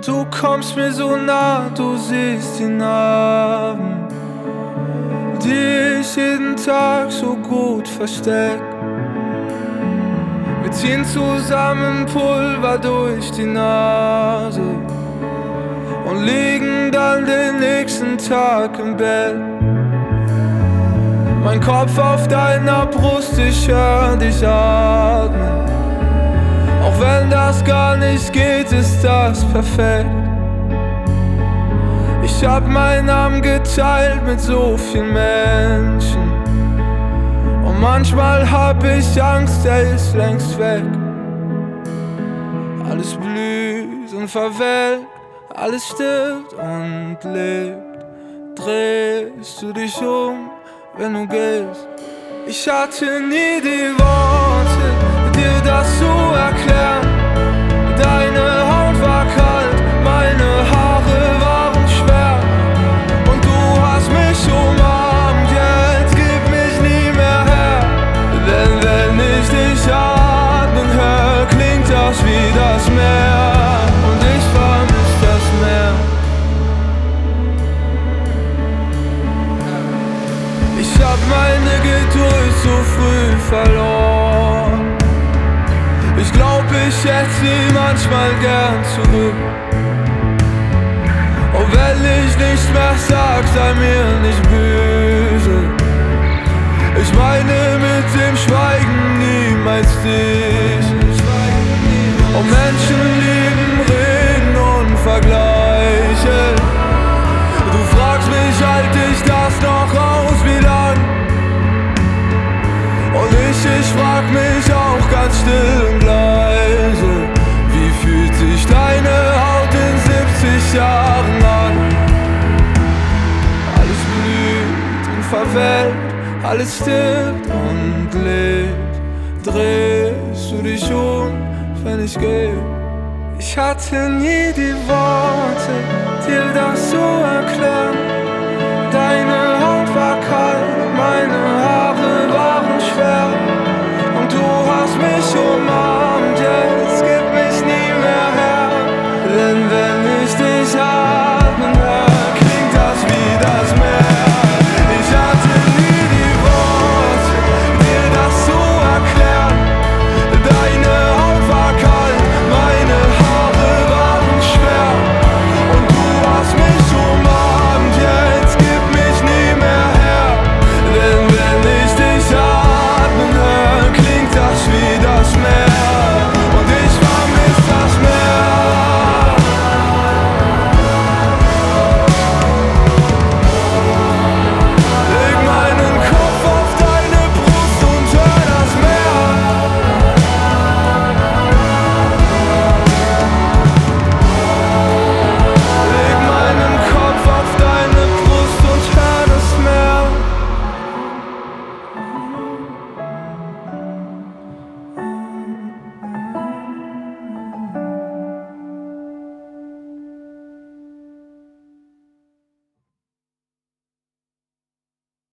Du kommst mir so nah, du siehst die Narben, die ich jeden Tag so gut versteck. Wir ziehen zusammen Pulver durch die Nase und liegen dann den nächsten Tag im Bett. Mein Kopf auf deiner Brust, ich hör dich atmen. Auch wenn das gar nicht geht, ist das perfekt. Ich hab meinen Namen geteilt mit so vielen Menschen, und manchmal hab ich Angst, er ist längst weg. Alles blüht und verwelkt, alles stirbt und lebt. Drehst du dich um, wenn du gehst? Ich hatte nie die Worte, dir das zu erklären. Deine Haut war kalt, meine Haare waren schwer, und du hast mich umarmt, jetzt gib mich nie mehr her. Denn wenn ich dich atmen hör, klingt das wie das Meer, und ich vermiss das Meer. Ich hab meine Geduld so früh verloren. Ich glaub, ich hätte sie manchmal gern zurück. Und wenn ich nichts mehr sag, sei mir nicht böse. Ich meine mit dem Schweigen niemals dich. Und Menschen lieben, reden und vergleichen. Du fragst mich, halt ich das noch aus, wie lang? Und ich frag mich auch ganz still und leise, wie fühlt sich deine Haut in 70 Jahren an? Alles blüht und verwelkt, alles stirbt und lebt. Drehst du dich um, wenn ich geh? Ich hatte nie die Worte, dir das zu erklären.